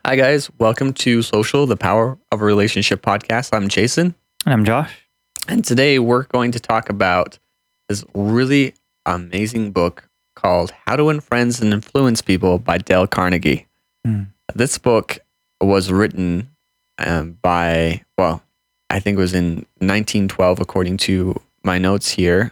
Hi, guys. Welcome to Social, the Power of a Relationship podcast. I'm Jason. And I'm Josh. And today we're going to talk about this really amazing book called How to Win Friends and Influence People by Dale Carnegie. This book was written I think it was in 1912, according to my notes here.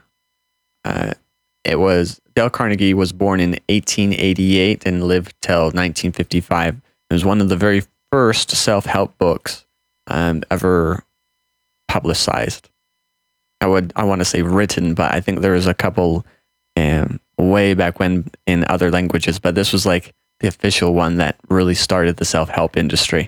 Dale Carnegie was born in 1888 and lived till 1955. It was one of the very first self-help books ever publicized. I want to say written, but I think there was a couple way back when in other languages, but this was like the official one that really started the self-help industry.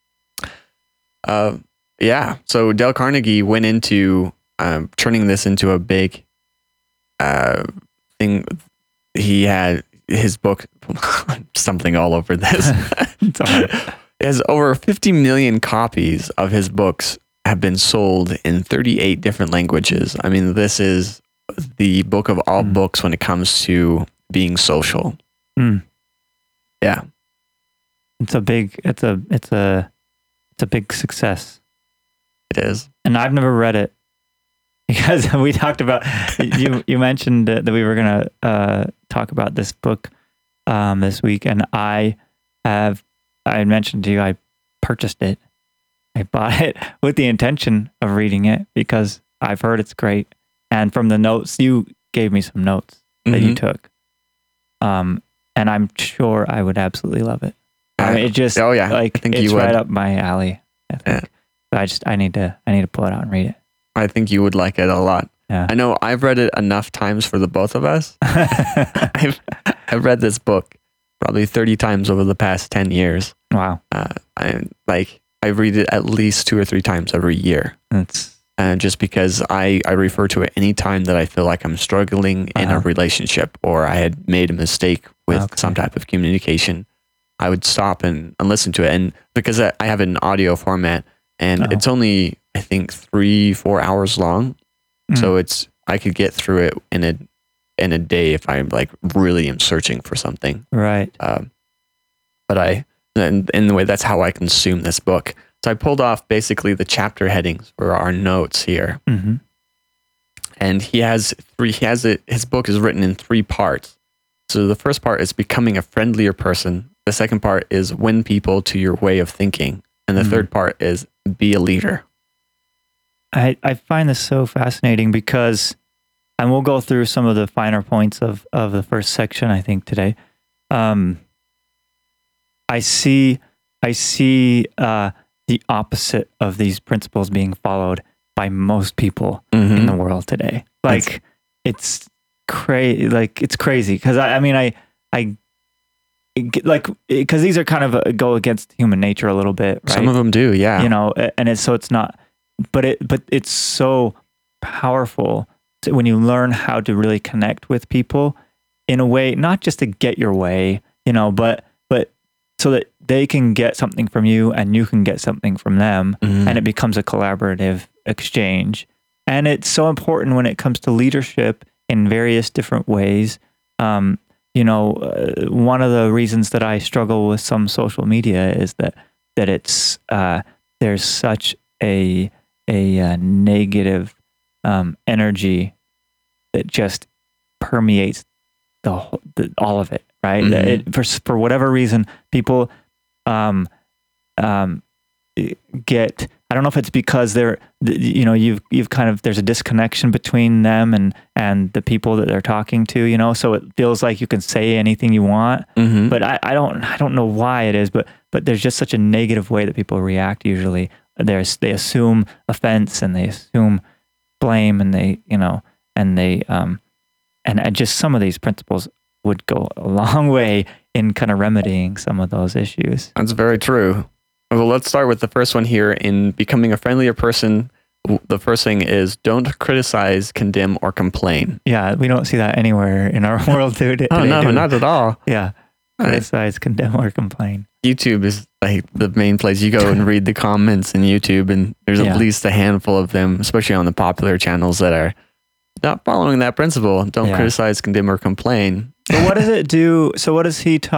So Dale Carnegie went into turning this into a big thing. He had his book, something all over this. It has over 50 million copies of his books have been sold in 38 different languages. I mean, this is the book of all books when it comes to being social. Yeah. It's a big success. It is. And I've never read it because we talked about, you mentioned that we were going to talk about this book this week. And I mentioned to you, I purchased it. I bought it with the intention of reading it because I've heard it's great. And from the notes, you gave me some notes that you took. And I'm sure I would absolutely love it. I mean, it just, I think it's right up my alley, I think. Yeah. But I need to pull it out and read it. I think you would like it a lot. Yeah. I know I've read it enough times for the both of us. I've read this book probably 30 times over the past 10 years. Wow. I read it at least 2 or 3 times every year. Just because I refer to it any time that I feel like I'm struggling in a relationship or I had made a mistake with some type of communication. I would stop and listen to it. And because I have an audio format and it's only, I think, 3-4 hours long. So I could get through it in a day if I really am searching for something. Right. But in the way, that's how I consume this book. So I pulled off basically the chapter headings for our notes here. Mm-hmm. And his book is written in 3 parts. So the first part is becoming a friendlier person. The second part is win people to your way of thinking. And the third part is be a leader. I find this so fascinating because, and we'll go through some of the finer points of the first section, I think, today. I see the opposite of these principles being followed by most people in the world today. It's crazy. It's crazy because because these are kind of go against human nature a little bit, right? Some of them do, yeah. And it's not, but it's so powerful when you learn how to really connect with people in a way, not just to get your way, but so that they can get something from you and you can get something from them, and it becomes a collaborative exchange. And it's so important when it comes to leadership in various different ways. One of the reasons that I struggle with some social media is that it's there's such a negative energy that just permeates all of it, right? For whatever reason, people get, I don't know if it's because you've kind of, there's a disconnection between them and the people that they're talking to, so it feels like you can say anything you want, but I don't know why it is, but there's just such a negative way that people react usually. They assume offense and they assume blame and and just some of these principles would go a long way in kind of remedying some of those issues. That's very true. Well, let's start with the first one here. In becoming a friendlier person, the first thing is don't criticize, condemn, or complain. Yeah, we don't see that anywhere in our world today. Oh, no, not at all. Yeah, criticize, condemn, or complain. YouTube is like the main place. You go and read the comments in YouTube, and there's at least a handful of them, especially on the popular channels, that are not following that principle. Don't criticize, condemn, or complain. So what does it do? So what does he talk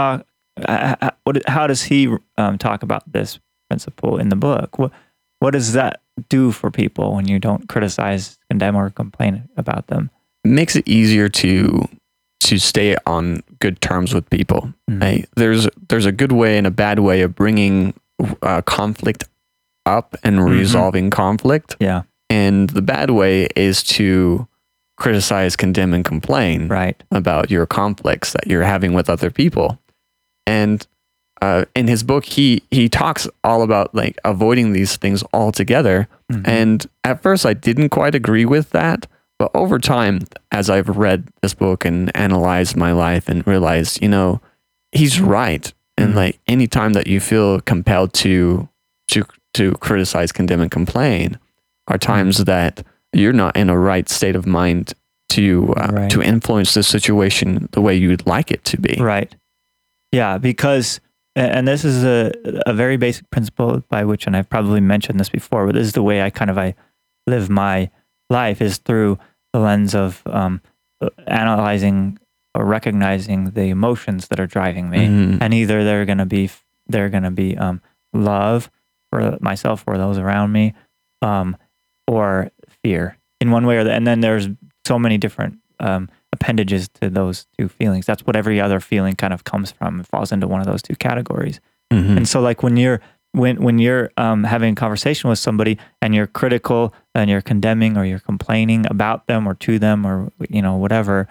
how does he talk about this principle in the book? What does that do for people when you don't criticize, condemn, or complain about them? It makes it easier to stay on good terms with people. Mm-hmm. Right? There's a good way and a bad way of bringing conflict up and resolving conflict. Yeah. And the bad way is to criticize, condemn, and complain about your conflicts that you're having with other people. And in his book, he talks all about like avoiding these things altogether. Mm-hmm. And at first, I didn't quite agree with that. But over time, as I've read this book and analyzed my life and realized, he's right. And like any time that you feel compelled to criticize, condemn, and complain are times that you're not in a right state of mind to influence the situation the way you'd like it to be. Right. Yeah, because, and this is a very basic principle by which, and I've probably mentioned this before, but this is the way I live my life, is through the lens of analyzing or recognizing the emotions that are driving me, and either they're going to be love for myself or those around me, or fear in one way or the. And then there's so many different appendages to those two feelings. That's what every other feeling kind of comes from. It falls into one of those two categories. Mm-hmm. And so, like when you're having a conversation with somebody and you're critical and you're condemning or you're complaining about them or to them or whatever,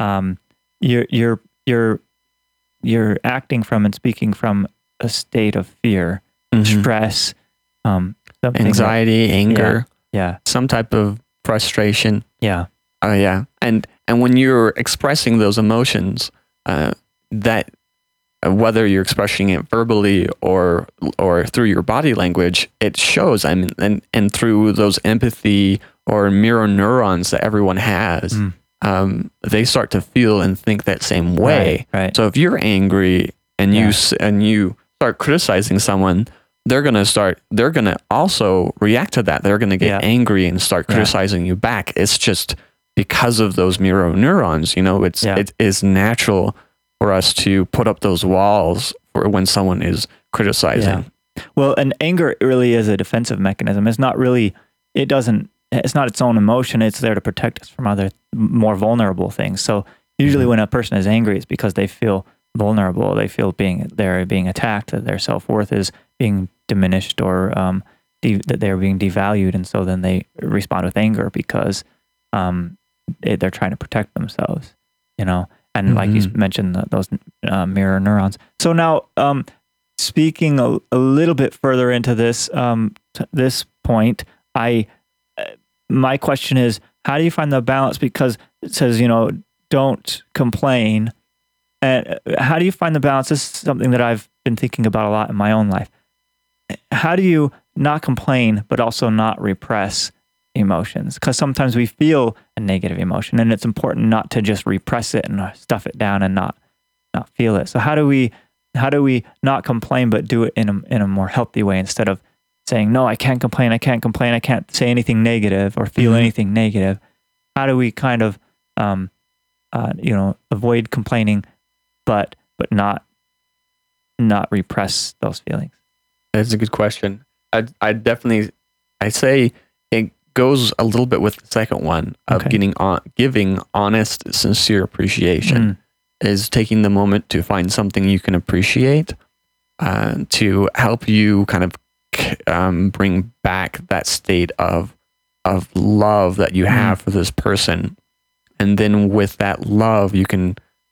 you're acting from and speaking from a state of fear, stress, anxiety, anger, some type of frustration. And when you're expressing those emotions, that whether you're expressing it verbally or through your body language, it shows. I mean, and through those empathy or mirror neurons that everyone has, they start to feel and think that same way. Right. So if you're angry and you start criticizing someone, they're gonna also react to that. They're gonna get angry and start criticizing you back. It's just because of those mirror neurons. It is natural for us to put up those walls for when someone is criticizing. Yeah. Well, and anger really is a defensive mechanism. It's not its own emotion. It's there to protect us from other more vulnerable things. So usually when a person is angry, it's because they feel vulnerable. They feel they're being attacked, that their self-worth is being diminished or that they're being devalued. And so then they respond with anger because they're trying to protect themselves, And like you mentioned, those mirror neurons. So now, speaking a little bit further into this this point, my question is, how do you find the balance? Because it says, don't complain. And how do you find the balance? This is something that I've been thinking about a lot in my own life. How do you not complain, but also not repress emotions? Because sometimes we feel a negative emotion, and it's important not to just repress it and stuff it down and not feel it. So how do we not complain, but do it in a more healthy way, instead of saying, no, I can't complain, I can't say anything negative or feel anything negative? How do we kind of avoid complaining, but not repress those feelings? That's a good question. I say it goes a little bit with the second one of giving honest, sincere appreciation. Is taking the moment to find something you can appreciate to help you kind of bring back that state of love that you have for this person. And then with that love, you can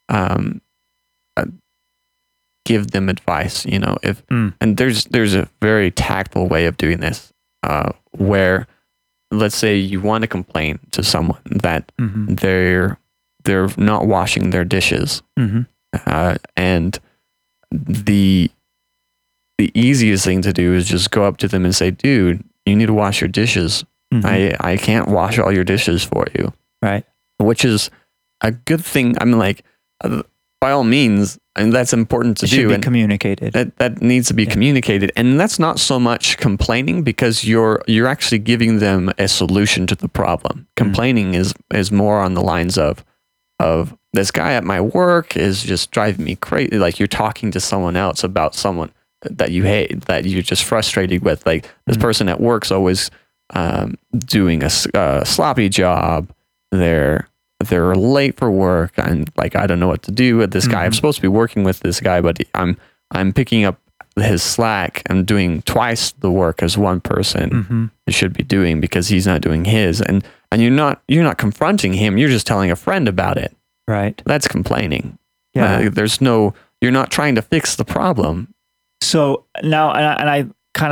give them advice, and there's a very tactful way of doing this, where let's say you want to complain to someone that they're not washing their dishes, and the easiest thing to do is just go up to them and say, dude, you need to wash your dishes. I can't wash all your dishes for you. Right. Which is a good thing. I mean, like, by all means, and that's important to do. It should be communicated. That needs to be communicated. And that's not so much complaining, because you're actually giving them a solution to the problem. Complaining is more on the lines of this guy at my work is just driving me crazy. Like you're talking to someone else about someone that you hate, that you're just frustrated with. Like this person at work's always doing a sloppy job. They're late for work, and like I don't know what to do with this guy. I'm supposed to be working with this guy, but I'm picking up his slack and doing twice the work as one person should be doing because he's not doing his. And you're not confronting him. You're just telling a friend about it. Right. That's complaining. Yeah. You're not trying to fix the problem. So now, and I kind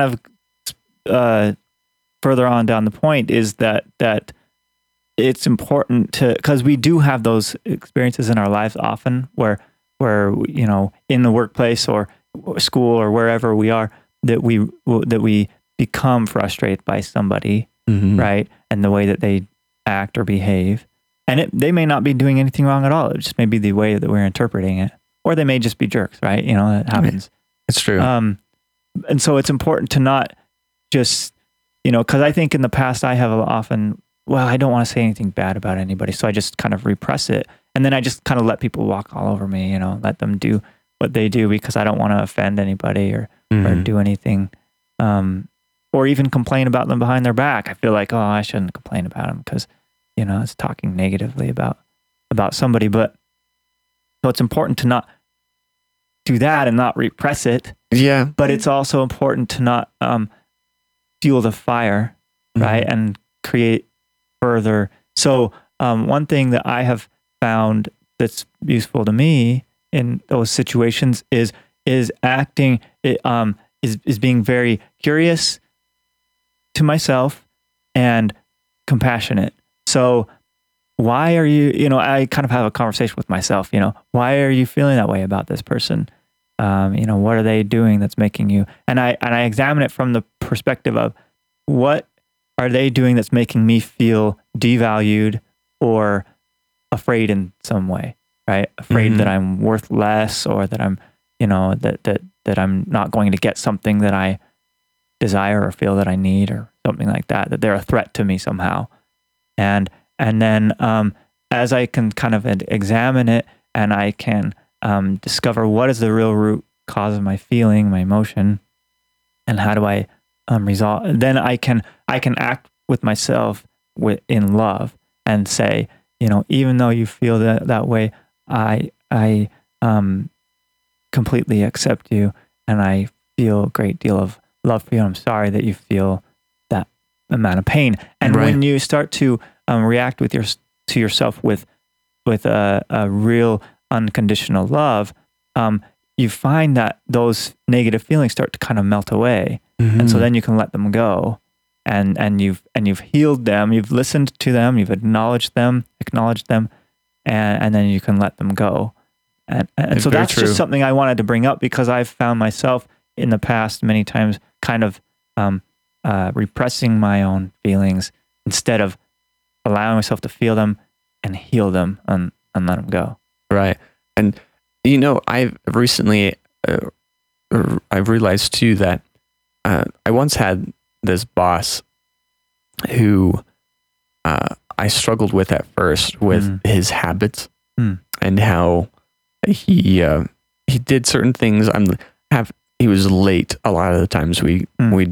of further on down the point is that it's important because we do have those experiences in our lives often where in the workplace or school or wherever we are that we become frustrated by somebody, right, and the way that they act or behave, and they may not be doing anything wrong at all. It just may be the way that we're interpreting it, or they may just be jerks, right? That happens. It's true. And so it's important to not just, because I think in the past I have often, I don't want to say anything bad about anybody, so I just kind of repress it, and then I just kind of let people walk all over me, let them do what they do because I don't want to offend anybody or do anything, or even complain about them behind their back. I feel like, I shouldn't complain about them because, it's talking negatively about somebody. But so it's important to not do that and not repress it. Yeah. But it's also important to not fuel the fire, right? And create further. So one thing that I have found that's useful to me in those situations is acting, is being very curious to myself and compassionate. So why are you, I kind of have a conversation with myself, why are you feeling that way about this person? What are they doing that's making you, and I examine it from the perspective of what are they doing that's making me feel devalued or afraid in some way, right? Afraid that I'm worth less, or that I'm, that I'm not going to get something that I desire or feel that I need, or something like that, that they're a threat to me somehow. And then as I can kind of examine it, and I can discover what is the real root cause of my feeling, my emotion, and how do I resolve, then I can act with myself in love and say, even though you feel that way, I completely accept you, and I feel a great deal of love for you. I'm sorry that you feel that amount of pain. And when you start to react to yourself with a real unconditional love, you find that those negative feelings start to kind of melt away, and so then you can let them go, and you've healed them, you've listened to them, you've acknowledged them, and then you can let them go. And so that's true. Just something I wanted to bring up because I've found myself in the past many times kind of repressing my own feelings instead of allowing myself to feel them and heal them and let them go. Right. And, I've recently, I've realized too that I once had this boss who I struggled with at first with his habits and how he did certain things. He was late a lot of the times. We're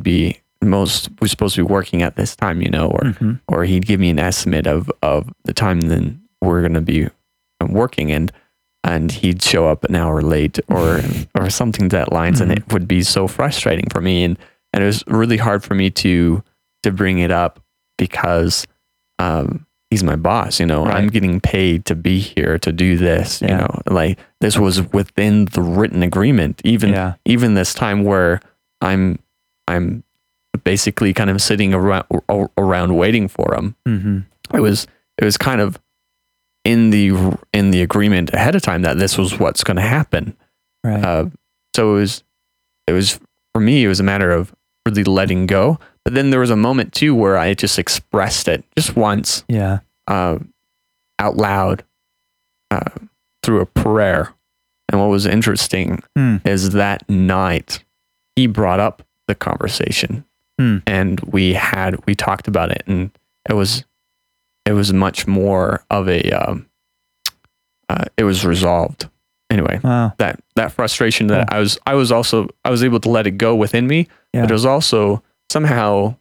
supposed to be working at this time, or he'd give me an estimate of the time then we're going to be working, and he'd show up an hour late or something to that lines, and it would be so frustrating for me, and it was really hard for me to bring it up because he's my boss, Right. I'm getting paid to be here to do this, like this was within the written agreement. Even this time where I'm basically kind of sitting around waiting for him. It was kind of in the agreement ahead of time that this was what's going to happen. Right. So it was for me, it was a matter of really letting go. But then there was a moment too where I just expressed it just once, out loud, through a prayer. And what was interesting is that night he brought up the conversation, and we talked about it, and it was much more of a it was resolved. Anyway, that frustration that I was able to let it go within me, but it was also somehow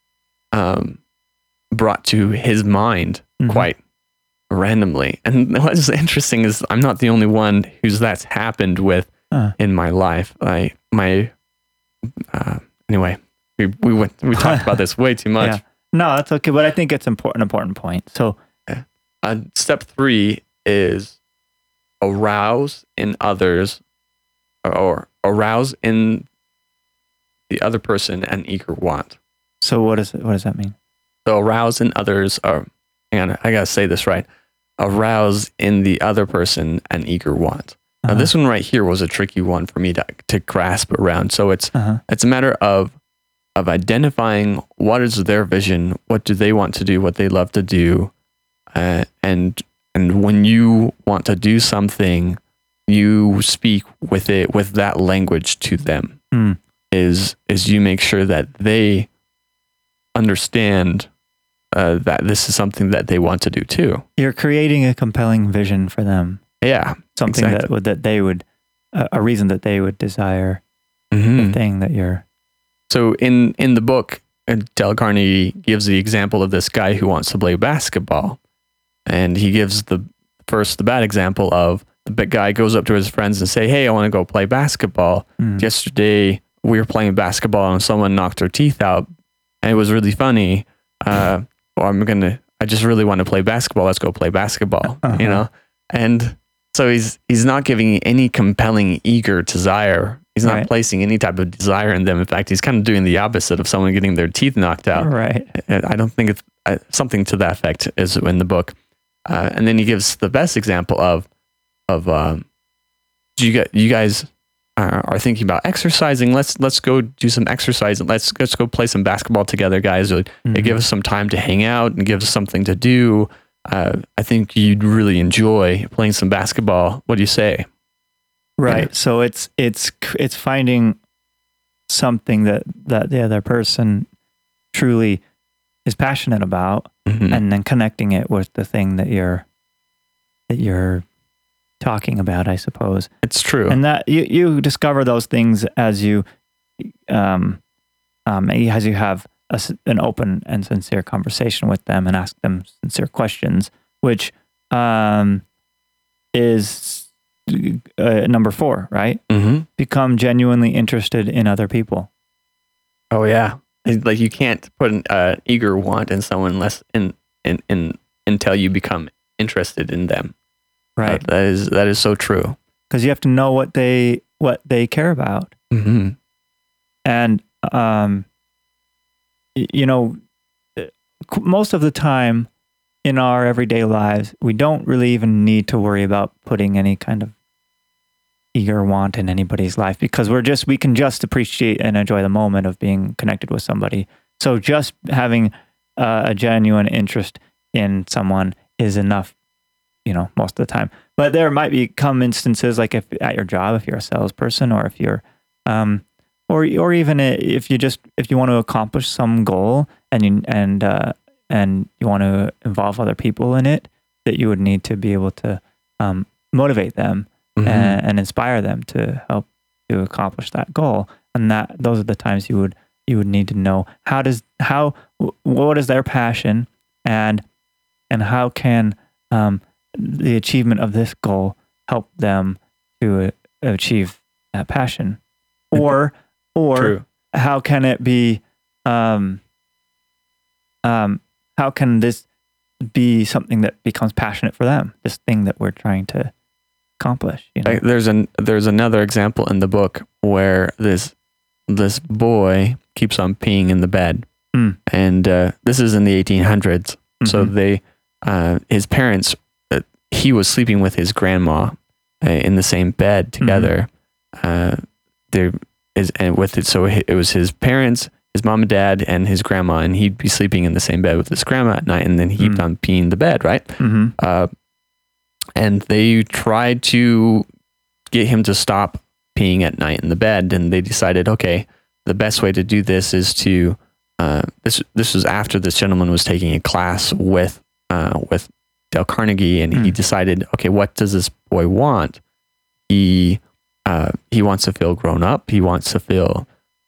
brought to his mind quite randomly. And what's interesting is I'm not the only one who's that's happened with in my life. Anyway, we talked about this way too much. Yeah. No, that's okay. But I think it's important point. So step 3 is arouse in others, or arouse in the other person an eager want. So what does that mean? So arouse in others, hang on, I gotta say this right. Arouse in the other person an eager want. Now this one right here was a tricky one for me to grasp around. So it's a matter of identifying what is their vision, what do they want to do, what they love to do, and when you want to do something, you speak with that language to them. Is you make sure that they understand that this is something that they want to do too. You're creating a compelling vision for them. Yeah, something exactly. that they would, a reason that they would desire the thing that you're. So in the book, Dale Carnegie gives the example of this guy who wants to play basketball, and he gives the bad example of the big guy goes up to his friends and say, "Hey, I want to go play basketball. Yesterday we were playing basketball and someone knocked their teeth out, and it was really funny. I just really want to play basketball. Let's go play basketball." You know, and so he's not giving any compelling, eager desire. He's not placing any type of desire in them. In fact, he's kind of doing the opposite of someone getting their teeth knocked out. Right. I don't think it's something to that effect is in the book. And then he gives the best example of you guys are thinking about exercising. Let's go do some exercise and let's go play some basketball together, guys. It give us some time to hang out and give us something to do. I think you'd really enjoy playing some basketball. What do you say? Right. Yeah. So it's finding something that the other person truly is passionate about, and then connecting it with the thing that you're talking about, I suppose. It's true. And that you discover those things as you have an open and sincere conversation with them and ask them sincere questions, which is number 4, right? Become genuinely interested in other people. Oh yeah, like you can't put an eager want in someone until you become interested in them. Right. That is so true. Because you have to know what they care about. And most of the time in our everyday lives, we don't really even need to worry about putting any kind of eager want in anybody's life, because we can just appreciate and enjoy the moment of being connected with somebody. So just having a genuine interest in someone is enough, most of the time. But there might come instances like if at your job, if you're a salesperson, or if you're, or even if you want to accomplish some goal and you want to involve other people in it, that you would need to be able to motivate them and inspire them to help to accomplish that goal. And those are the times you would need to know what is their passion, and how can the achievement of this goal help them to achieve that passion, or True. How can it be? How can this be something that becomes passionate for them? This thing that we're trying to accomplish. There's another example in the book where this boy keeps on peeing in the bed, and this is in the 1800s. So his parents, he was sleeping with his grandma in the same bed together. It was his parents, his mom and dad, and his grandma, and he'd be sleeping in the same bed with his grandma at night, and then he'd on peeing the bed, right? And they tried to get him to stop peeing at night in the bed, and they decided, okay, the best way to do this is to this was after this gentleman was taking a class with Dale Carnegie, and he decided, okay, what does this boy want? He wants to feel grown up. He wants to feel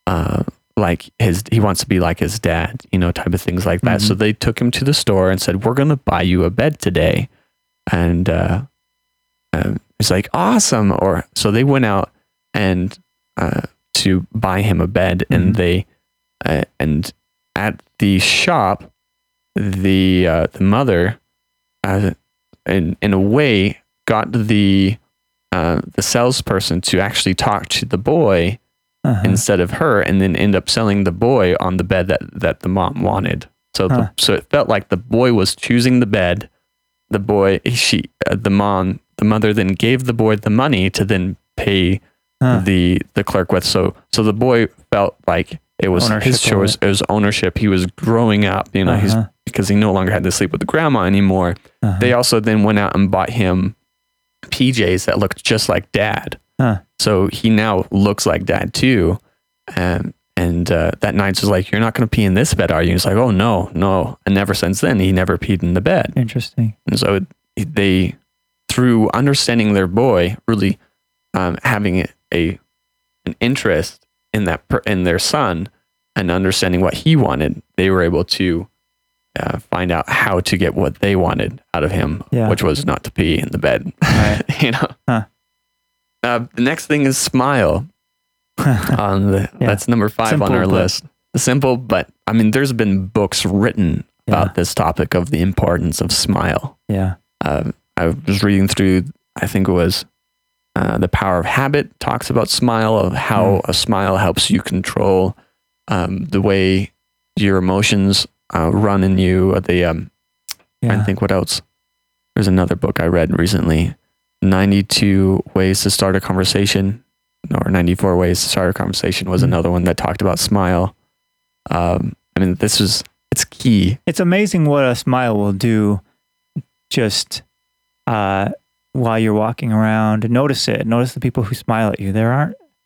he wants to be like his dad, type of things like that. So they took him to the store and said, we're going to buy you a bed today. And it's like, awesome. So they went out and to buy him a bed, and they and at the shop, the mother in a way got the salesperson to actually talk to the boy instead of her, and then end up selling the boy on the bed that the mom wanted. So so it felt like the boy was choosing the bed. The mother then gave the boy the money to then pay the clerk with. So the boy felt like it was his choice. It was ownership. He was growing up, because he no longer had to sleep with the grandma anymore. They also then went out and bought him PJs that looked just like dad. So he now looks like dad too. And that night was like, you're not going to pee in this bed, are you? He's like, oh, no. And ever since then, he never peed in the bed. Interesting. And so they, through understanding their boy, really having an interest in their son and understanding what he wanted, they were able to find out how to get what they wanted out of him, which was not to pee in the bed. Right. The next thing is smile. That's number 5 simple, on our list. Simple, but I mean, there's been books written about this topic of the importance of smile. Yeah. I was reading through, I think it was The Power of Habit, talks about smile, of how a smile helps you control the way your emotions run in you. I think what else? There's another book I read recently, 92 Ways to Start a Conversation, or 94 Ways to Start a Conversation was another one that talked about smile. I mean, it's key. It's amazing what a smile will do just while you're walking around. Notice it. Notice the people who smile at you. There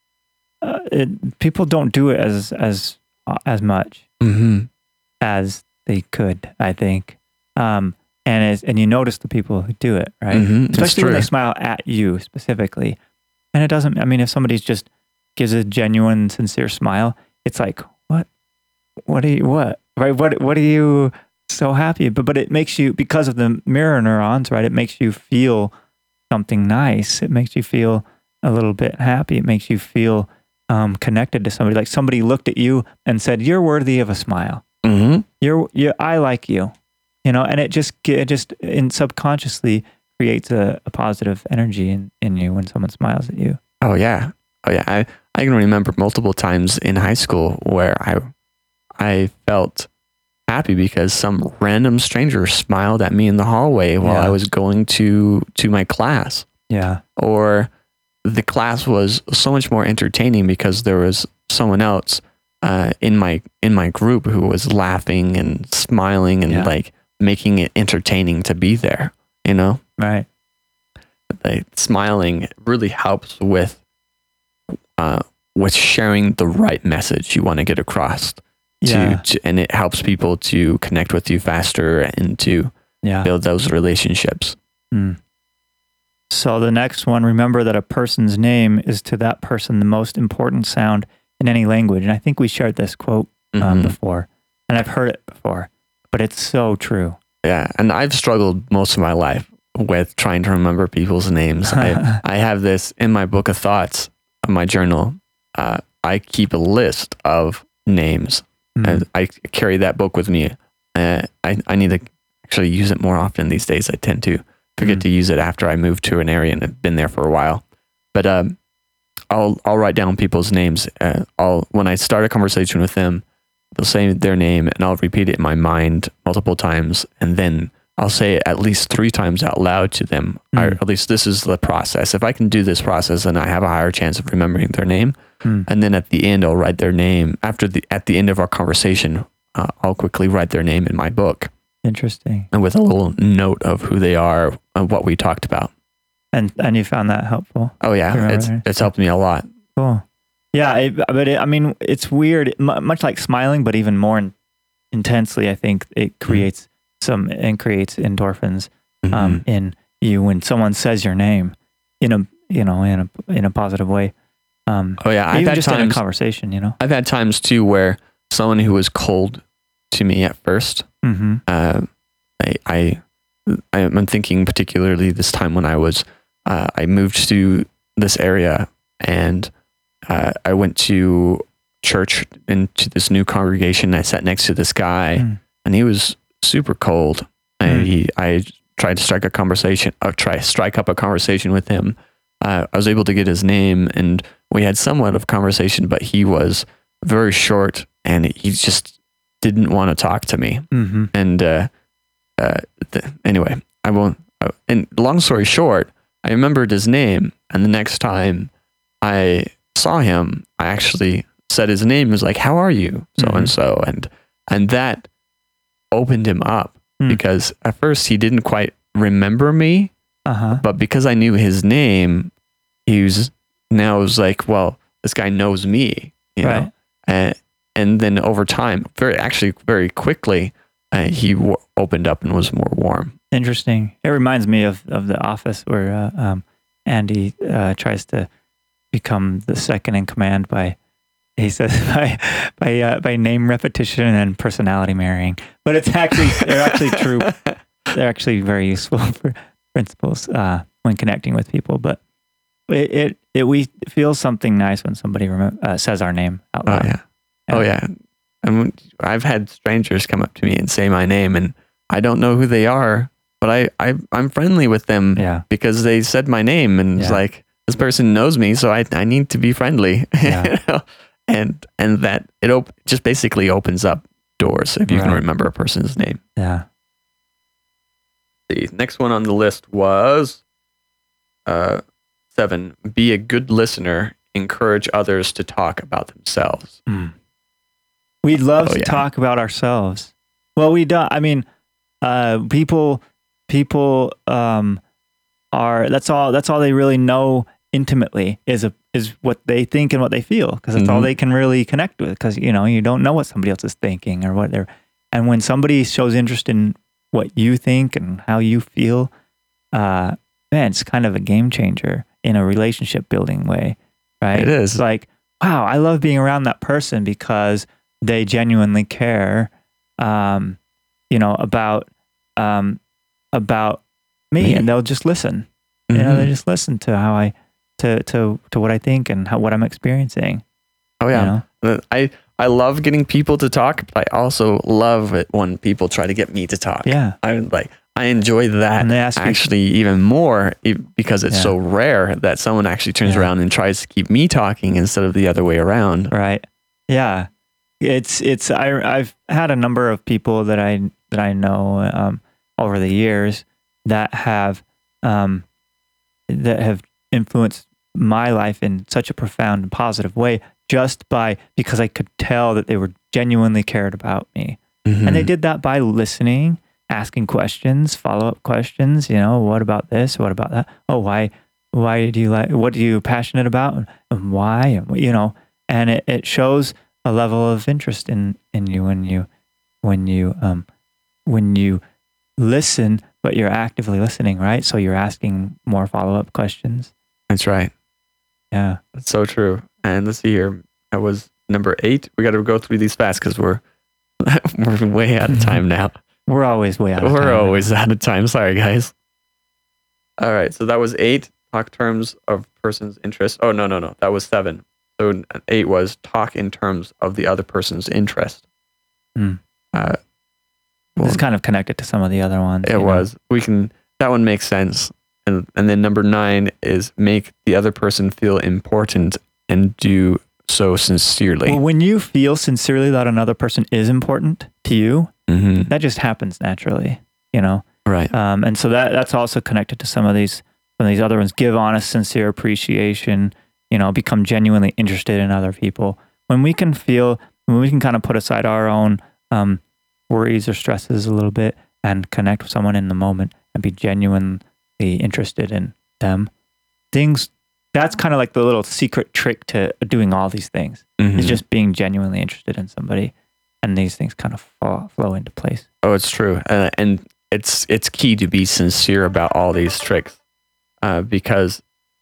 aren't, people don't do it as much as they could, I think. And you notice the people who do it, right? Especially when they smile at you specifically. And it doesn't, I mean, if somebody just gives a genuine, sincere smile, it's like, what right? What are you so happy? But it makes you, because of the mirror neurons, right? It makes you feel something nice. It makes you feel a little bit happy. It makes you feel connected to somebody. Like somebody looked at you and said, you're worthy of a smile. I like you. And it just subconsciously creates a positive energy in you when someone smiles at you. Oh yeah. I can remember multiple times in high school where I felt happy because some random stranger smiled at me in the hallway while I was going to my class. Yeah. Or the class was so much more entertaining because there was someone else in my group who was laughing and smiling and like making it entertaining to be there, Right. Like smiling really helps with sharing the right message you want to get across and it helps people to connect with you faster and to build those relationships. So the next one, remember that a person's name is to that person the most important sound in any language. And I think we shared this quote before, and I've heard it before, but it's so true. Yeah. And I've struggled most of my life with trying to remember people's names. I have this in my book of thoughts, in my journal. I keep a list of names. I carry that book with me. I need to actually use it more often these days. I tend to forget to use it after I move to an area and have been there for a while. But I'll write down people's names. When I start a conversation with them, they'll say their name and I'll repeat it in my mind multiple times, and then I'll say it at least 3 times out loud to them. Or at least this is the process. If I can do this process, then I have a higher chance of remembering their name. And then at the end, I'll write their name. At the end of our conversation, I'll quickly write their name in my book. Interesting. And with a little note of who they are and what we talked about. And you found that helpful? Oh yeah, it's helped me a lot. Cool. Yeah, I mean, it's weird, much like smiling, but even more intensely. I think it creates creates endorphins in you when someone says your name in a positive way. Oh yeah, I've even had just times in a conversation, I've had times too where someone who was cold to me at first, I'm thinking particularly this time when I moved to this area and I went to church into this new congregation. I sat next to this guy and he was super cold. I tried to strike up a conversation with him. I was able to get his name and we had somewhat of a conversation, but he was very short and he just didn't want to talk to me. And anyway, I won't. And long story short, I remembered his name, and the next time I saw him, I actually said his name. Was like, "How are you, so and so?" And that opened him up because at first he didn't quite remember me, but because I knew his name, he was like, "Well, this guy knows me," you know. And then over time, very quickly, he opened up and was more warm. Interesting. It reminds me of The Office where Andy tries to become the second in command by name repetition and personality marrying. But they're actually true. They're actually very useful for principles when connecting with people. But we feel something nice when somebody says our name out loud. Oh yeah. Oh yeah. I've had strangers come up to me and say my name, and I don't know who they are, but I'm friendly with them because they said my name, and it's like, this person knows me, so I need to be friendly. You know? And that it just basically opens up doors if you can remember a person's name. Yeah. The next one on the list was 7. Be a good listener. Encourage others to talk about themselves. We'd love to talk about ourselves. Well, we don't. I mean, people are. That's all they really know intimately is what they think and what they feel, because that's all they can really connect with. Because you don't know what somebody else is thinking or what they're. And when somebody shows interest in what you think and how you feel, man, it's kind of a game changer in a relationship building way, right? It is. It's like, wow, I love being around that person because they genuinely care, about me, and they'll just listen. They just listen to how to what I think and what I'm experiencing. Oh yeah, I love getting people to talk, but I also love it when people try to get me to talk. Yeah, I enjoy that actually even more because it's so rare that someone actually turns around and tries to keep me talking instead of the other way around. Right. Yeah. I've had a number of people that I know over the years that have influenced my life in such a profound and positive way because I could tell that they were genuinely cared about me. And they did that by listening, asking questions, follow-up questions, what about this? What about that? Oh, why do you what are you passionate about? And why? And it shows a level of interest in you when you listen, but you're actively listening, right? So you're asking more follow-up questions. That's right. Yeah. That's so true. And let's see here. That was number 8. We got to go through these fast because we're way out of time now. We're always way out of time. We're always out of time. Sorry, guys. All right. So that was 8. Talk terms of person's interest. Oh, no. That was 7. So 8 was talk in terms of the other person's interest. It's kind of connected to some of the other ones. It was. That one makes sense. And then number 9 is make the other person feel important and do so sincerely. Well, when you feel sincerely that another person is important to you, that just happens naturally, Right. And so that's also connected to some of these other ones. Give honest, sincere appreciation, become genuinely interested in other people. When we can kind of put aside our own worries or stresses a little bit and connect with someone in the moment and be genuinely interested in them, that's kind of like the little secret trick to doing all these things. Is just being genuinely interested in somebody, and these things kind of flow into place. Oh, it's true. And it's key to be sincere about all these tricks, because,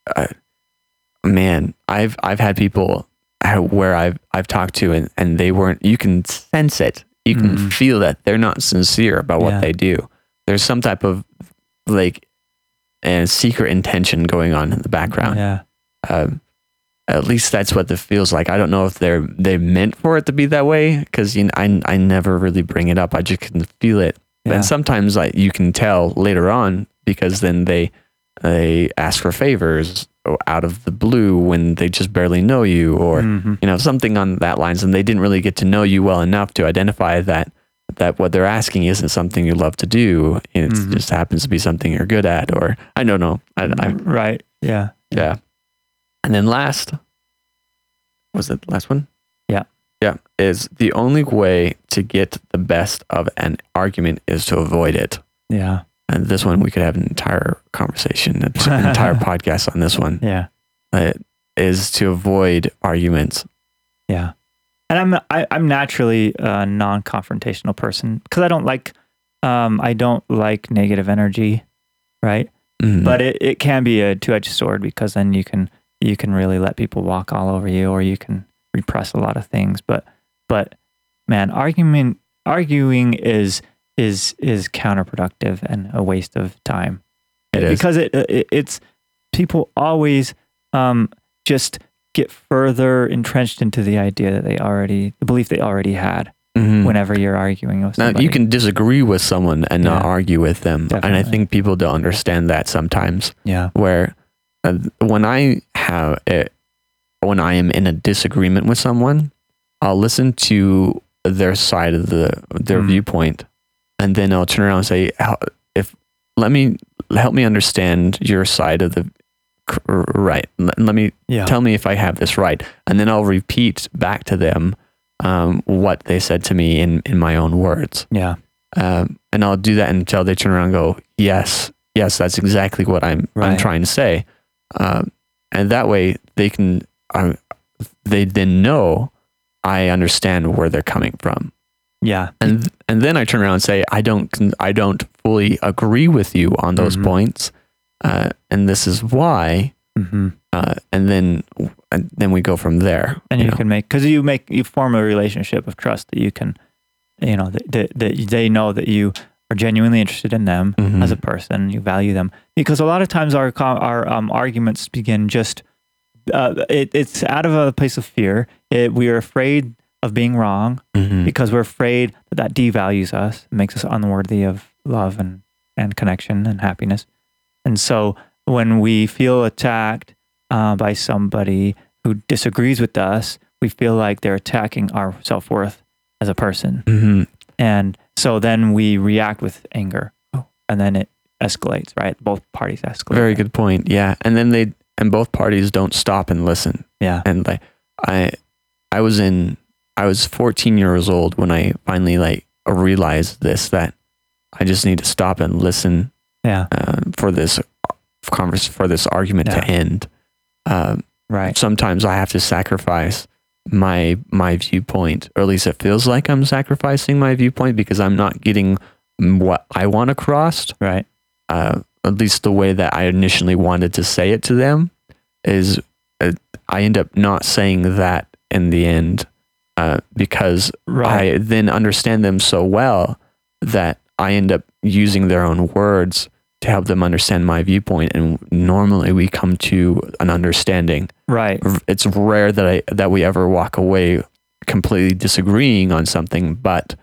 man, I've had people where I've talked to and they weren't. You can sense it. You can feel that they're not sincere about what they do. There's some type of like a secret intention going on in the background. Yeah. At least that's what it feels like. I don't know if they meant for it to be that way, because I never really bring it up. I just can feel it. Yeah. And sometimes you can tell later on, because then they ask for favors out of the blue when they just barely know you, or something on that lines, and they didn't really get to know you well enough to identify that what they're asking isn't something you love to do. It just happens to be something you're good at, or I don't know. Right. Yeah. Yeah. And then last, was it the last one? Yeah. Yeah. Is the only way to get the best of an argument is to avoid it. Yeah. And this one, we could have an entire conversation, an entire podcast on this one. Yeah. Is to avoid arguments. Yeah. And I'm naturally a non-confrontational person, because I don't like negative energy, right? Mm-hmm. But it can be a two-edged sword, because then you can really let people walk all over you, or you can repress a lot of things. But man, arguing is counterproductive and a waste of time. Because it's people always just get further entrenched into the idea that the belief they already had whenever you're arguing with somebody. Now, you can disagree with someone and not argue with them. Definitely. And I think people don't understand that sometimes. Yeah. Where when I am in a disagreement with someone, I'll listen to their side of their viewpoint, and then I'll turn around and say, help me understand your side of the right. Tell me if I have this right. And then I'll repeat back to them what they said to me in my own words. Yeah. And I'll do that until they turn around and go, yes, that's exactly what I'm trying to say. And that way they then know I understand where they're coming from. Yeah. And then I turn around and say, I don't fully agree with you on those points. And this is why. Mm-hmm. And then we go from there. And you can you form a relationship of trust that you can, that they know that you are genuinely interested in them as a person. You value them, because a lot of times our arguments begin just, it's out of a place of fear. We are afraid of being wrong because we're afraid that devalues us, makes us unworthy of love and connection and happiness. And so when we feel attacked by somebody who disagrees with us, we feel like they're attacking our self-worth as a person. Mm-hmm. And so then we react with anger, and then it escalates, right? Both parties escalate. Very good point. Yeah. And then both parties don't stop and listen. Yeah. And I was 14 years old when I finally realized that I just need to stop and listen. Yeah. For this argument to end. Right. Sometimes I have to sacrifice my viewpoint, or at least it feels like I'm sacrificing my viewpoint, because I'm not getting what I want across. Right. At least the way that I initially wanted to say it to them is, I end up not saying that in the end, because I then understand them so well that I end up using their own words to help them understand my viewpoint, and normally we come to an understanding. Right. It's rare that we ever walk away completely disagreeing on something, but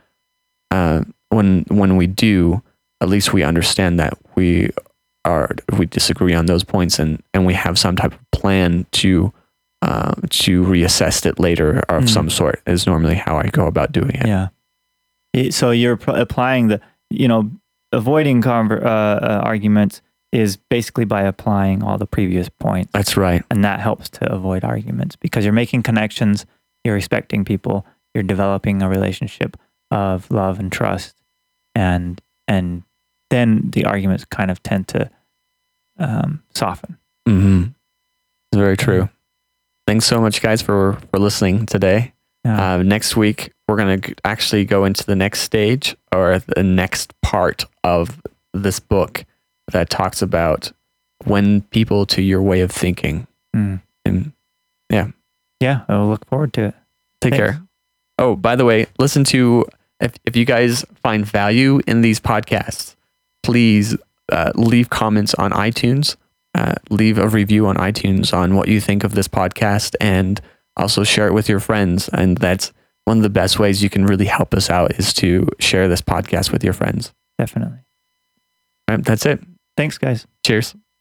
when we do, at least we understand that we disagree on those points, and we have some type of plan to reassess it later, or of some sort, is normally how I go about doing it. Yeah. So you're applying avoiding arguments is basically by applying all the previous points. That's right. And that helps to avoid arguments, because you're making connections, you're respecting people, you're developing a relationship of love and trust, and then the arguments kind of tend to soften. Mm-hmm. It's very true. Thanks so much, guys, for listening today. Next week, we're going to actually go into the next stage or the next part of this book that talks about win people to your way of thinking. And yeah, I'll look forward to it. Take care. Oh, by the way, listen to, if you guys find value in these podcasts, please leave comments on iTunes, leave a review on iTunes on what you think of this podcast, and also share it with your friends. And that's one of the best ways you can really help us out, is to share this podcast with your friends. Definitely. All right, that's it. Thanks, guys. Cheers.